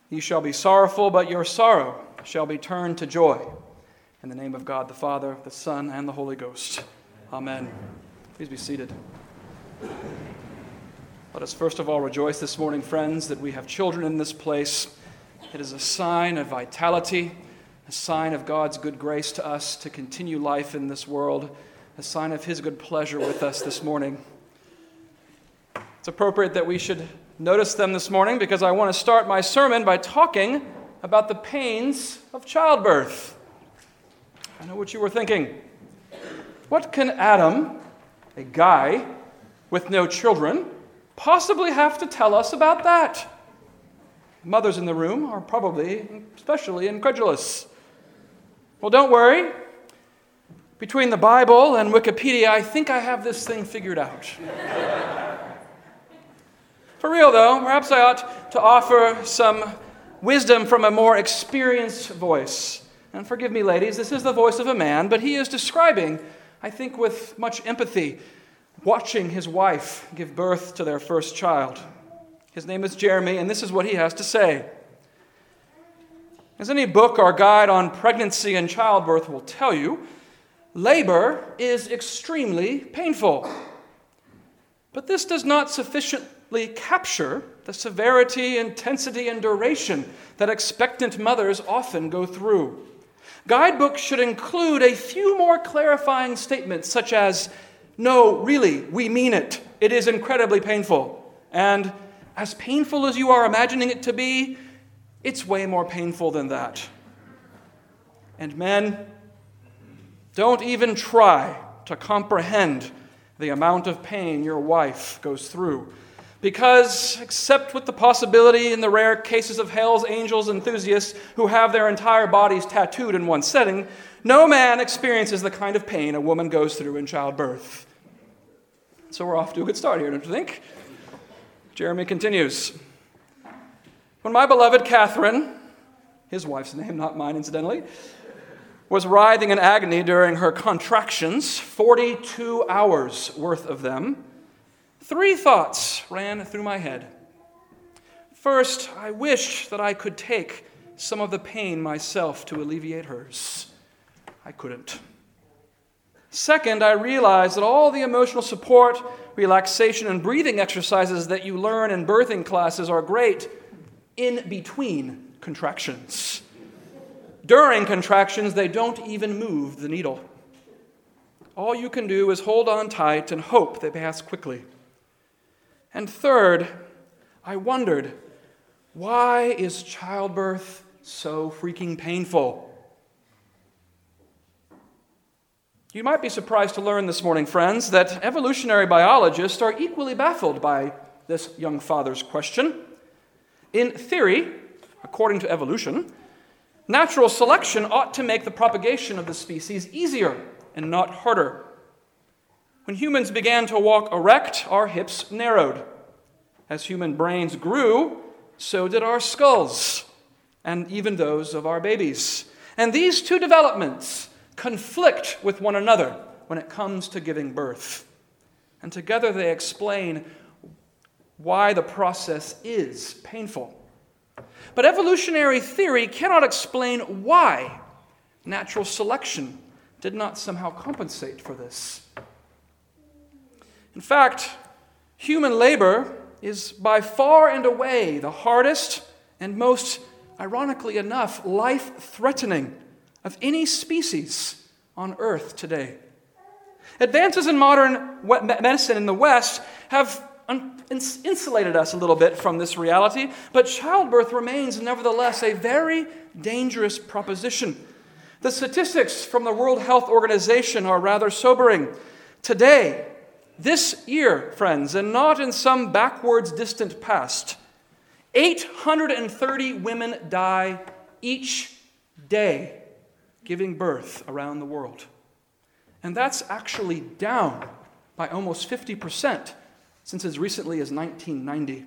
You shall be sorrowful, but your sorrow shall be turned to joy. In the name of God the Father, the Son, and the Holy Ghost. Amen. Please be seated. Let us first of all rejoice this morning, friends, that we have children in this place. It is a sign of vitality, a sign of God's good grace to us to continue life in this world, a sign of His good pleasure with us this morning. It's appropriate that we should notice them this morning because I want to start my sermon by talking about the pains of childbirth. I know what you were thinking. What can Adam, a guy with no children, possibly have to tell us about that? Mothers in the room are probably especially incredulous. Well, don't worry. Between the Bible and Wikipedia, I think I have this thing figured out. For real, though, perhaps I ought to offer some wisdom from a more experienced voice. And forgive me, ladies, this is the voice of a man, but he is describing, I think with much empathy, watching his wife give birth to their first child. His name is Jeremy, and this is what he has to say. As any book or guide on pregnancy and childbirth will tell you, labor is extremely painful. But this does not sufficiently capture the severity, intensity, and duration that expectant mothers often go through. Guidebooks should include a few more clarifying statements such as, "No, really, we mean it. It is incredibly painful." And, "As painful as you are imagining it to be, it's way more painful than that." And men, don't even try to comprehend the amount of pain your wife goes through. Because, except with the possibility in the rare cases of Hell's Angels enthusiasts who have their entire bodies tattooed in one setting, no man experiences the kind of pain a woman goes through in childbirth. So we're off to a good start here, don't you think? Jeremy continues. When my beloved Catherine, his wife's name, not mine incidentally, was writhing in agony during her contractions, 42 hours worth of them, 3 thoughts ran through my head. First, I wished that I could take some of the pain myself to alleviate hers. I couldn't. Second, I realized that all the emotional support, relaxation, and breathing exercises that you learn in birthing classes are great in between contractions. During contractions, they don't even move the needle. All you can do is hold on tight and hope they pass quickly. And third, I wondered, why is childbirth so freaking painful? You might be surprised to learn this morning, friends, that evolutionary biologists are equally baffled by this young father's question. In theory, according to evolution, natural selection ought to make the propagation of the species easier and not harder. When humans began to walk erect, our hips narrowed. As human brains grew, so did our skulls, and even those of our babies. And these two developments conflict with one another when it comes to giving birth. And together they explain why the process is painful. But evolutionary theory cannot explain why natural selection did not somehow compensate for this. In fact, human labor is by far and away the hardest and most, ironically enough, life-threatening of any species on Earth today. Advances in modern medicine in the West have insulated us a little bit from this reality, but childbirth remains nevertheless a very dangerous proposition. The statistics from the World Health Organization are rather sobering. Today, this year, friends, and not in some backwards distant past, 830 women die each day giving birth around the world. And that's actually down by almost 50% since as recently as 1990.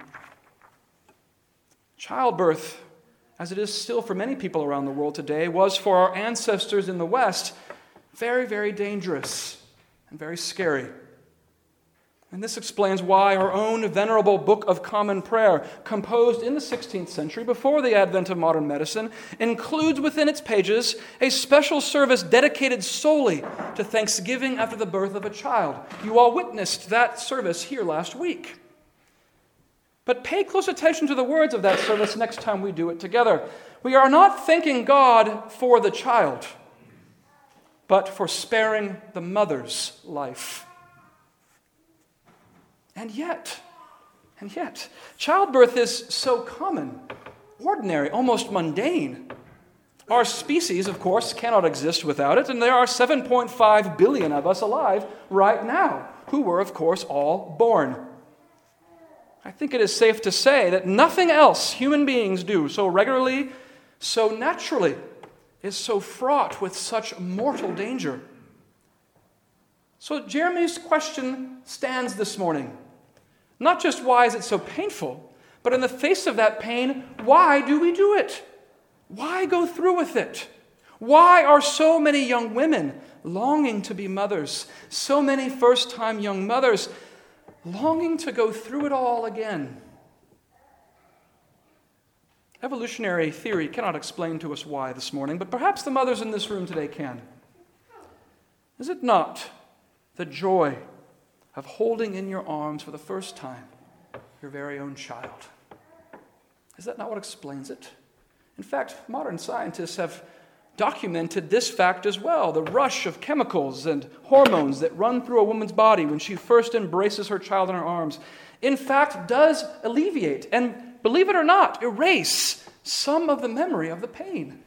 Childbirth, as it is still for many people around the world today, was for our ancestors in the West very, very dangerous and very scary. And this explains why our own venerable Book of Common Prayer, composed in the 16th century before the advent of modern medicine, includes within its pages a special service dedicated solely to thanksgiving after the birth of a child. You all witnessed that service here last week. But pay close attention to the words of that service next time we do it together. We are not thanking God for the child, but for sparing the mother's life. And yet, childbirth is so common, ordinary, almost mundane. Our species, of course, cannot exist without it, and there are 7.5 billion of us alive right now, who were, of course, all born. I think it is safe to say that nothing else human beings do so regularly, so naturally, is so fraught with such mortal danger. So Jeremy's question stands this morning. Not just why is it so painful, but in the face of that pain, why do we do it? Why go through with it? Why are so many young women longing to be mothers? So many first-time young mothers longing to go through it all again? Evolutionary theory cannot explain to us why this morning, but perhaps the mothers in this room today can. Is it not the joy of holding in your arms for the first time your very own child? Is that not what explains it? In fact, modern scientists have documented this fact as well. The rush of chemicals and hormones that run through a woman's body when she first embraces her child in her arms, in fact, does alleviate and, believe it or not, erase some of the memory of the pain.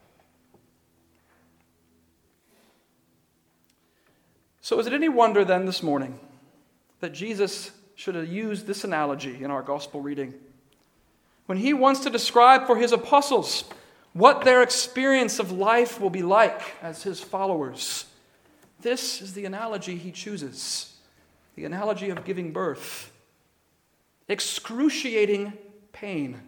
So is it any wonder then this morning that Jesus should have used this analogy in our gospel reading when he wants to describe for his apostles what their experience of life will be like as his followers? This is the analogy he chooses, the analogy of giving birth. Excruciating pain,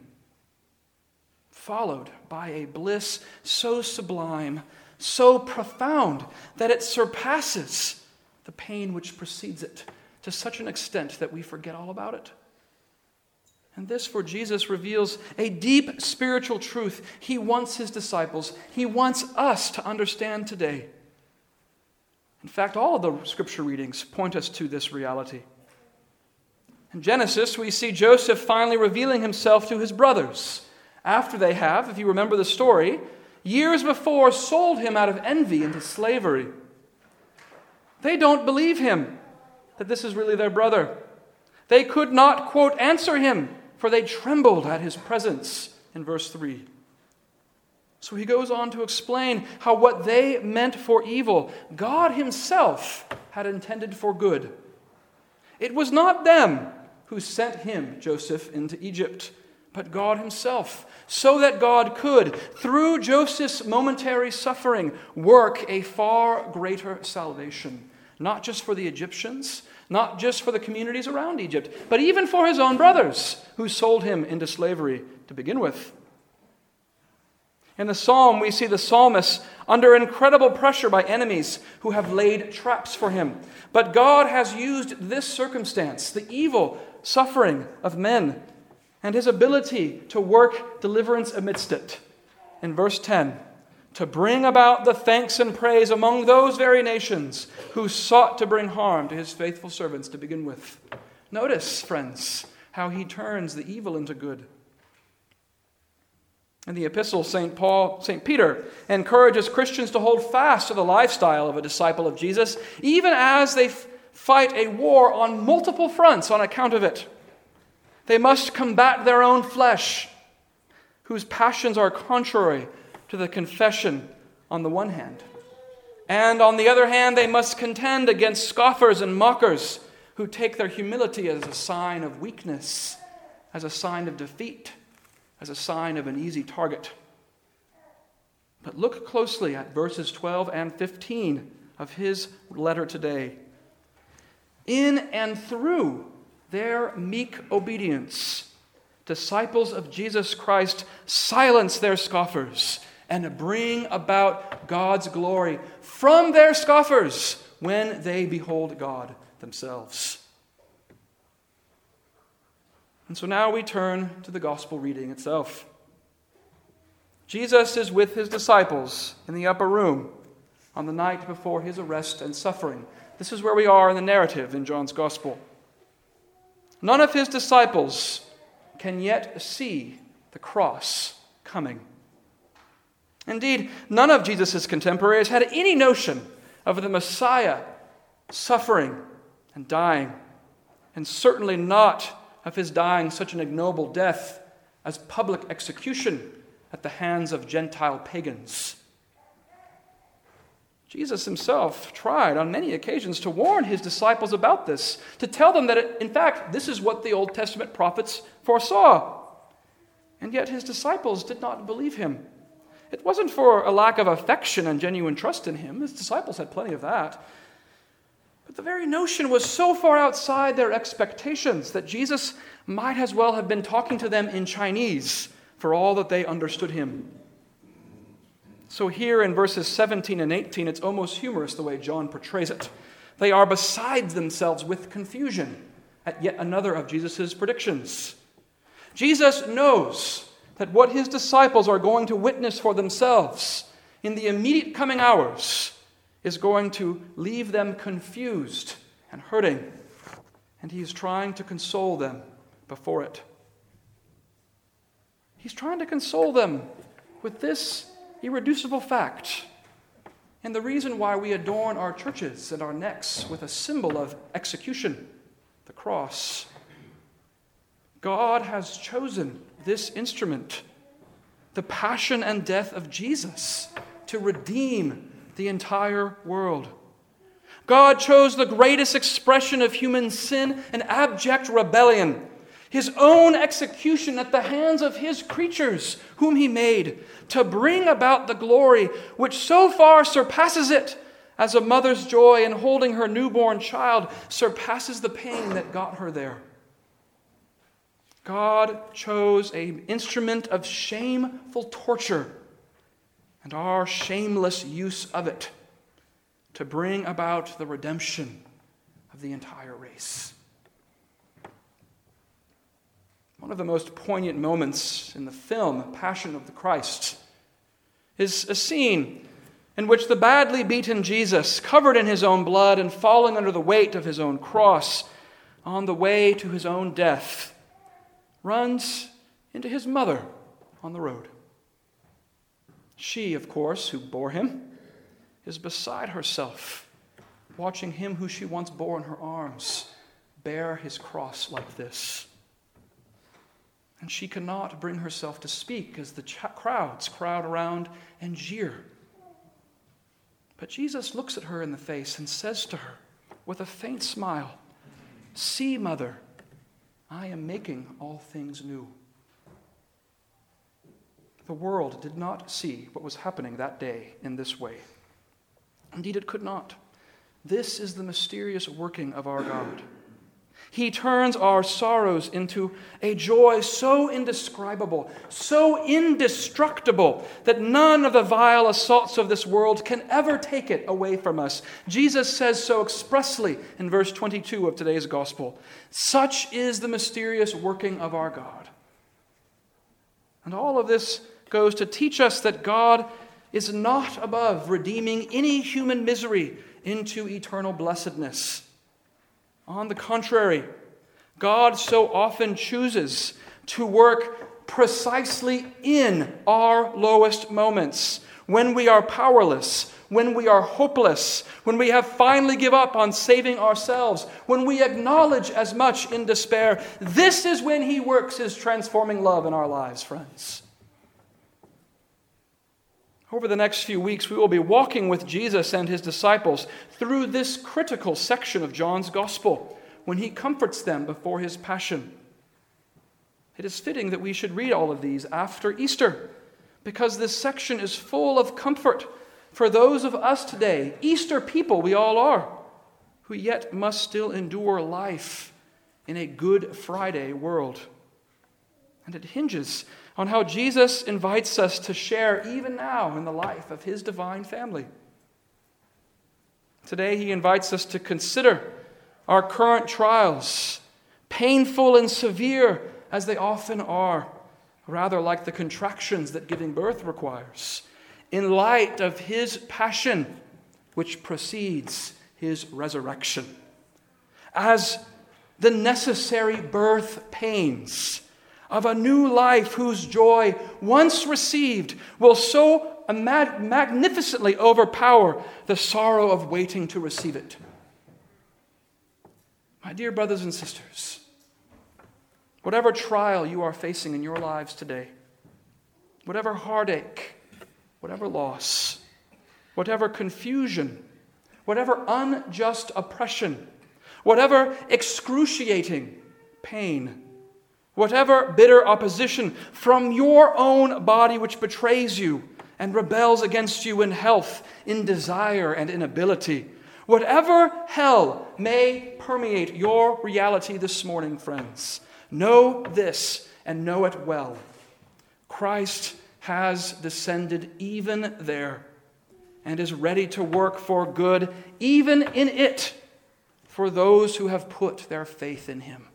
followed by a bliss so sublime, so profound, that it surpasses the pain which precedes it to such an extent that we forget all about it. And this, for Jesus, reveals a deep spiritual truth he wants his disciples, he wants us to understand today. In fact, all of the scripture readings point us to this reality. In Genesis, we see Joseph finally revealing himself to his brothers, after they have, if you remember the story, years before sold him out of envy into slavery. They don't believe him that this is really their brother. They could not, quote, answer him, for they trembled at his presence, in verse 3. So he goes on to explain how what they meant for evil, God himself had intended for good. It was not them who sent him, Joseph, into Egypt, but God himself, so that God could, through Joseph's momentary suffering, work a far greater salvation, not just for the Egyptians, not just for the communities around Egypt, but even for his own brothers who sold him into slavery to begin with. In the psalm, we see the psalmist under incredible pressure by enemies who have laid traps for him. But God has used this circumstance, the evil suffering of men, and his ability to work deliverance amidst it. In verse 10, to bring about the thanks and praise among those very nations who sought to bring harm to his faithful servants to begin with. Notice, friends, how he turns the evil into good. In the epistle, St. Peter encourages Christians to hold fast to the lifestyle of a disciple of Jesus, even as they fight a war on multiple fronts on account of it. They must combat their own flesh, whose passions are contrary to the confession on the one hand. And on the other hand, they must contend against scoffers and mockers who take their humility as a sign of weakness, as a sign of defeat, as a sign of an easy target. But look closely at verses 12 and 15 of his letter today. In and through their meek obedience, disciples of Jesus Christ silence their scoffers and bring about God's glory from their scoffers when they behold God themselves. And so now we turn to the gospel reading itself. Jesus is with his disciples in the upper room on the night before his arrest and suffering. This is where we are in the narrative in John's gospel. None of his disciples can yet see the cross coming. Indeed, none of Jesus' contemporaries had any notion of the Messiah suffering and dying, and certainly not of his dying such an ignoble death as public execution at the hands of Gentile pagans. Jesus himself tried on many occasions to warn his disciples about this, to tell them that, in fact, this is what the Old Testament prophets foresaw. And yet his disciples did not believe him. It wasn't for a lack of affection and genuine trust in him. His disciples had plenty of that. But the very notion was so far outside their expectations that Jesus might as well have been talking to them in Chinese for all that they understood him. So here in verses 17 and 18, it's almost humorous the way John portrays it. They are beside themselves with confusion at yet another of Jesus' predictions. Jesus knows that what his disciples are going to witness for themselves in the immediate coming hours is going to leave them confused and hurting, and he is trying to console them before it. He's trying to console them with this irreducible fact, and the reason why we adorn our churches and our necks with a symbol of execution, the cross. God has chosen this instrument, the passion and death of Jesus, to redeem the entire world. God chose the greatest expression of human sin and abject rebellion, his own execution at the hands of his creatures, whom he made, to bring about the glory which so far surpasses it, as a mother's joy in holding her newborn child surpasses the pain that got her there. God chose an instrument of shameful torture and our shameless use of it to bring about the redemption of the entire race. One of the most poignant moments in the film Passion of the Christ is a scene in which the badly beaten Jesus, covered in his own blood and falling under the weight of his own cross on the way to his own death, runs into his mother on the road. She, of course, who bore him, is beside herself, watching him who she once bore in her arms bear his cross like this. And she cannot bring herself to speak as the crowds crowd around and jeer. But Jesus looks at her in the face and says to her with a faint smile, "See, Mother, I am making all things new." The world did not see what was happening that day in this way. Indeed, it could not. This is the mysterious working of our God. He turns our sorrows into a joy so indescribable, so indestructible, that none of the vile assaults of this world can ever take it away from us. Jesus says so expressly in verse 22 of today's gospel. Such is the mysterious working of our God. And all of this goes to teach us that God is not above redeeming any human misery into eternal blessedness. On the contrary, God so often chooses to work precisely in our lowest moments, when we are powerless, when we are hopeless, when we have finally given up on saving ourselves, when we acknowledge as much in despair. This is when he works his transforming love in our lives, friends. Over the next few weeks, we will be walking with Jesus and his disciples through this critical section of John's gospel when he comforts them before his passion. It is fitting that we should read all of these after Easter, because this section is full of comfort for those of us today, Easter people we all are, who yet must still endure life in a Good Friday world. And it hinges on how Jesus invites us to share even now in the life of his divine family. Today he invites us to consider our current trials, painful and severe as they often are, rather like the contractions that giving birth requires, in light of his passion, which precedes his resurrection, as the necessary birth pains of a new life whose joy, once received, will so magnificently overpower the sorrow of waiting to receive it. My dear brothers and sisters, whatever trial you are facing in your lives today, whatever heartache, whatever loss, whatever confusion, whatever unjust oppression, whatever excruciating pain, whatever bitter opposition from your own body which betrays you and rebels against you in health, in desire, and in ability, whatever hell may permeate your reality this morning, friends, know this and know it well. Christ has descended even there and is ready to work for good, even in it, for those who have put their faith in him.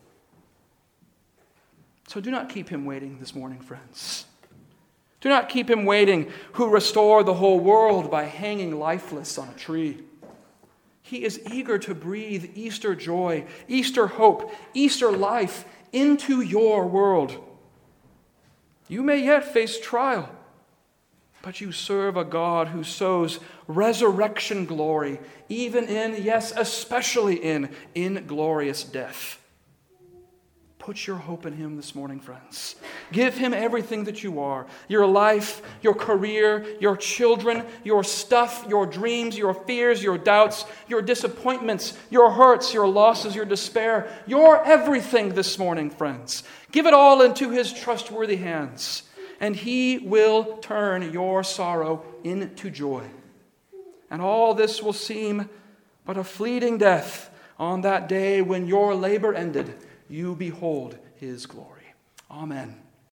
So do not keep him waiting this morning, friends. Do not keep him waiting, who restored the whole world by hanging lifeless on a tree. He is eager to breathe Easter joy, Easter hope, Easter life into your world. You may yet face trial, but you serve a God who sows resurrection glory, even in, yes, especially in glorious death. Put your hope in him this morning, friends. Give him everything that you are. Your life, your career, your children, your stuff, your dreams, your fears, your doubts, your disappointments, your hurts, your losses, your despair, your everything this morning, friends. Give it all into his trustworthy hands, and he will turn your sorrow into joy. And all this will seem but a fleeting death on that day when your labor ended. You behold his glory. Amen.